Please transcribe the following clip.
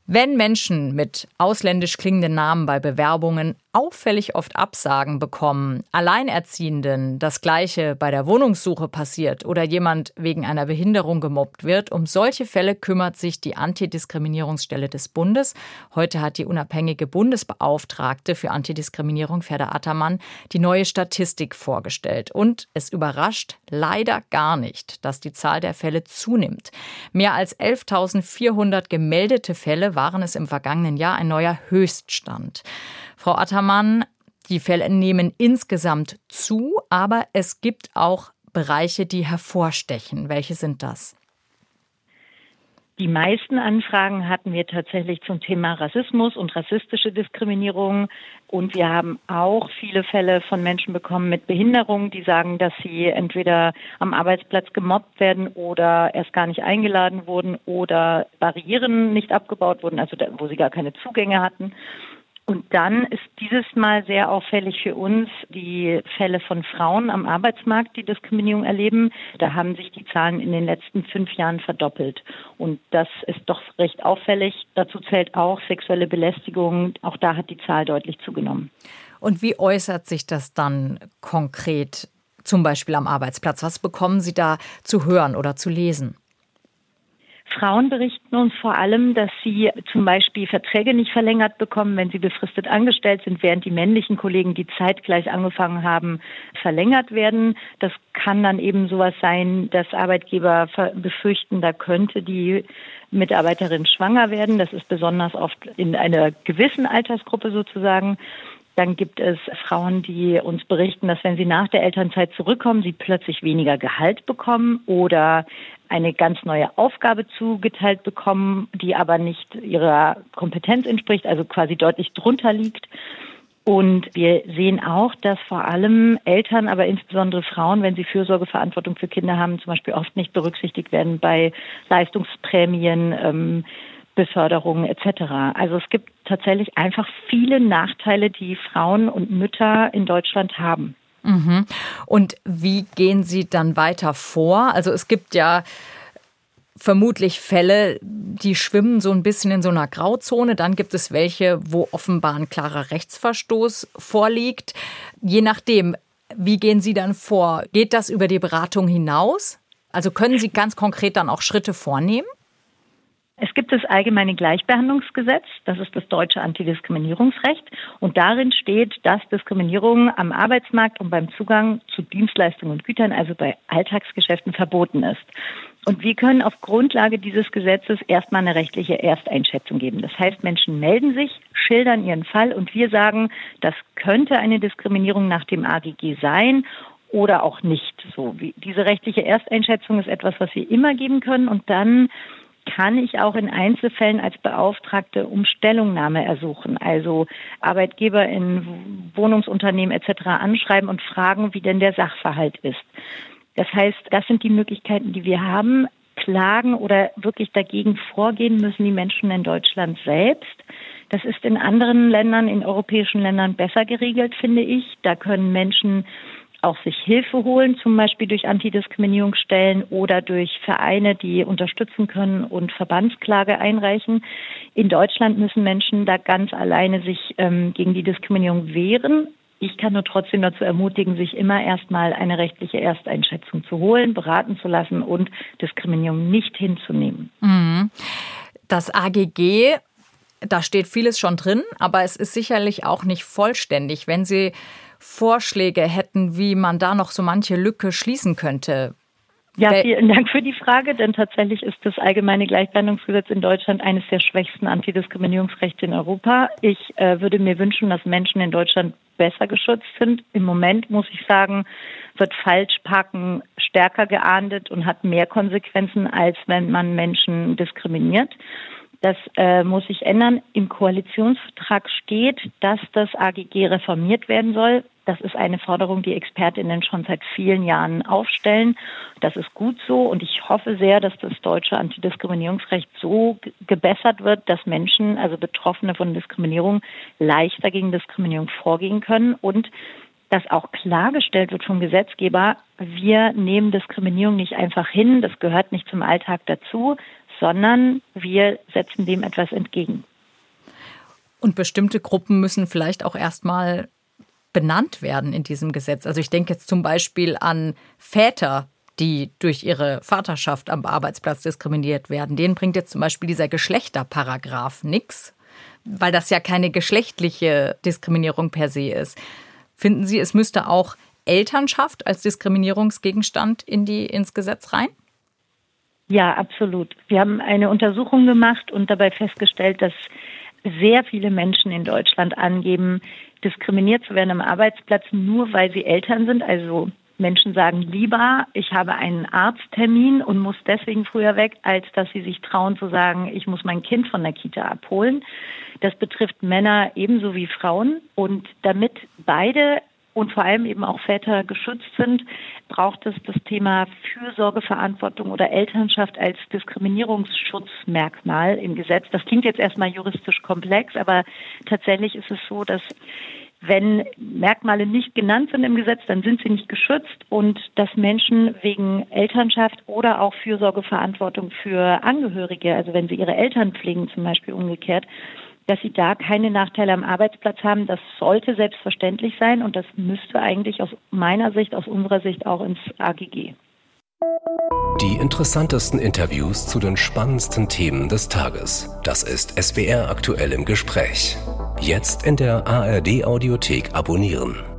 Wenn Menschen mit ausländisch klingenden Namen bei Bewerbungen auffällig oft Absagen bekommen, Alleinerziehenden das Gleiche bei der Wohnungssuche passiert oder jemand wegen einer Behinderung gemobbt wird, um solche Fälle kümmert sich die Antidiskriminierungsstelle des Bundes. Heute hat die unabhängige Bundesbeauftragte für Antidiskriminierung, Ferda Ataman, die neue Statistik vorgestellt. Und es überrascht leider gar nicht, dass die Zahl der Fälle zunimmt. Mehr als 11.400 gemeldete Fälle waren es im vergangenen Jahr, ein neuer Höchststand. Frau Ataman, die Fälle nehmen insgesamt zu, aber es gibt auch Bereiche, die hervorstechen. Welche sind das? Die meisten Anfragen hatten wir tatsächlich zum Thema Rassismus und rassistische Diskriminierung. Und wir haben auch viele Fälle von Menschen bekommen mit Behinderung, die sagen, dass sie entweder am Arbeitsplatz gemobbt werden oder erst gar nicht eingeladen wurden oder Barrieren nicht abgebaut wurden, also wo sie gar keine Zugänge hatten. Und dann ist dieses Mal sehr auffällig für uns die Fälle von Frauen am Arbeitsmarkt, die Diskriminierung erleben. Da haben sich die Zahlen in den letzten 5 Jahren verdoppelt. Und das ist doch recht auffällig. Dazu zählt auch sexuelle Belästigung. Auch da hat die Zahl deutlich zugenommen. Und wie äußert sich das dann konkret, zum Beispiel am Arbeitsplatz? Was bekommen Sie da zu hören oder zu lesen? Frauen berichten uns vor allem, dass sie zum Beispiel Verträge nicht verlängert bekommen, wenn sie befristet angestellt sind, während die männlichen Kollegen, die zeitgleich angefangen haben, verlängert werden. Das kann dann eben sowas sein, dass Arbeitgeber befürchten, da könnte die Mitarbeiterin schwanger werden. Das ist besonders oft in einer gewissen Altersgruppe sozusagen. Dann gibt es Frauen, die uns berichten, dass wenn sie nach der Elternzeit zurückkommen, sie plötzlich weniger Gehalt bekommen oder eine ganz neue Aufgabe zugeteilt bekommen, die aber nicht ihrer Kompetenz entspricht, also quasi deutlich drunter liegt. Und wir sehen auch, dass vor allem Eltern, aber insbesondere Frauen, wenn sie Fürsorgeverantwortung für Kinder haben, zum Beispiel oft nicht berücksichtigt werden bei Leistungsprämien, Beförderung etc. Also es gibt tatsächlich einfach viele Nachteile, die Frauen und Mütter in Deutschland haben. Mhm. Und wie gehen Sie dann weiter vor? Also es gibt ja vermutlich Fälle, die schwimmen so ein bisschen in so einer Grauzone. Dann gibt es welche, wo offenbar ein klarer Rechtsverstoß vorliegt. Je nachdem, wie gehen Sie dann vor? Geht das über die Beratung hinaus? Also können Sie ganz konkret dann auch Schritte vornehmen? Es gibt das Allgemeine Gleichbehandlungsgesetz, das ist das deutsche Antidiskriminierungsrecht. Und darin steht, dass Diskriminierung am Arbeitsmarkt und beim Zugang zu Dienstleistungen und Gütern, also bei Alltagsgeschäften, verboten ist. Und wir können auf Grundlage dieses Gesetzes erstmal eine rechtliche Ersteinschätzung geben. Das heißt, Menschen melden sich, schildern ihren Fall und wir sagen, das könnte eine Diskriminierung nach dem AGG sein oder auch nicht. So, diese rechtliche Ersteinschätzung ist etwas, was wir immer geben können und dann kann ich auch in Einzelfällen als Beauftragte um Stellungnahme ersuchen, also Arbeitgeber in Wohnungsunternehmen etc. anschreiben und fragen, wie denn der Sachverhalt ist. Das heißt, das sind die Möglichkeiten, die wir haben. Klagen oder wirklich dagegen vorgehen müssen die Menschen in Deutschland selbst. Das ist in anderen Ländern, in europäischen Ländern besser geregelt, finde ich. Da können Menschen auch sich Hilfe holen, zum Beispiel durch Antidiskriminierungsstellen oder durch Vereine, die unterstützen können und Verbandsklage einreichen. In Deutschland müssen Menschen da ganz alleine sich gegen die Diskriminierung wehren. Ich kann nur trotzdem dazu ermutigen, sich immer erstmal eine rechtliche Ersteinschätzung zu holen, beraten zu lassen und Diskriminierung nicht hinzunehmen. Das AGG, da steht vieles schon drin, aber es ist sicherlich auch nicht vollständig. Wenn Sie Vorschläge hätten, wie man da noch so manche Lücke schließen könnte? Ja, vielen Dank für die Frage, denn tatsächlich ist das Allgemeine Gleichbehandlungsgesetz in Deutschland eines der schwächsten Antidiskriminierungsrechte in Europa. Ich würde mir wünschen, dass Menschen in Deutschland besser geschützt sind. Im Moment, muss ich sagen, wird Falschparken stärker geahndet und hat mehr Konsequenzen, als wenn man Menschen diskriminiert. Das muss sich ändern. Im Koalitionsvertrag steht, dass das AGG reformiert werden soll. Das ist eine Forderung, die ExpertInnen schon seit vielen Jahren aufstellen. Das ist gut so und ich hoffe sehr, dass das deutsche Antidiskriminierungsrecht so gebessert wird, dass Menschen, also Betroffene von Diskriminierung, leichter gegen Diskriminierung vorgehen können und dass auch klargestellt wird vom Gesetzgeber, wir nehmen Diskriminierung nicht einfach hin, das gehört nicht zum Alltag dazu, sondern wir setzen dem etwas entgegen. Und bestimmte Gruppen müssen vielleicht auch erstmal benannt werden in diesem Gesetz. Also ich denke jetzt zum Beispiel an Väter, die durch ihre Vaterschaft am Arbeitsplatz diskriminiert werden. Denen bringt jetzt zum Beispiel dieser Geschlechterparagraph nichts, weil das ja keine geschlechtliche Diskriminierung per se ist. Finden Sie, es müsste auch Elternschaft als Diskriminierungsgegenstand ins Gesetz rein? Ja, absolut. Wir haben eine Untersuchung gemacht und dabei festgestellt, dass sehr viele Menschen in Deutschland angeben, diskriminiert zu werden am Arbeitsplatz, nur weil sie Eltern sind. Also Menschen sagen lieber, ich habe einen Arzttermin und muss deswegen früher weg, als dass sie sich trauen zu sagen, ich muss mein Kind von der Kita abholen. Das betrifft Männer ebenso wie Frauen. Und damit beide und vor allem eben auch Väter geschützt sind, braucht es das Thema Fürsorgeverantwortung oder Elternschaft als Diskriminierungsschutzmerkmal im Gesetz. Das klingt jetzt erstmal juristisch komplex, aber tatsächlich ist es so, dass wenn Merkmale nicht genannt sind im Gesetz, dann sind sie nicht geschützt und dass Menschen wegen Elternschaft oder auch Fürsorgeverantwortung für Angehörige, also wenn sie ihre Eltern pflegen, zum Beispiel umgekehrt, dass sie da keine Nachteile am Arbeitsplatz haben, das sollte selbstverständlich sein und das müsste eigentlich aus unserer Sicht auch ins AGG. Die interessantesten Interviews zu den spannendsten Themen des Tages. Das ist SWR aktuell im Gespräch. Jetzt in der ARD Audiothek abonnieren.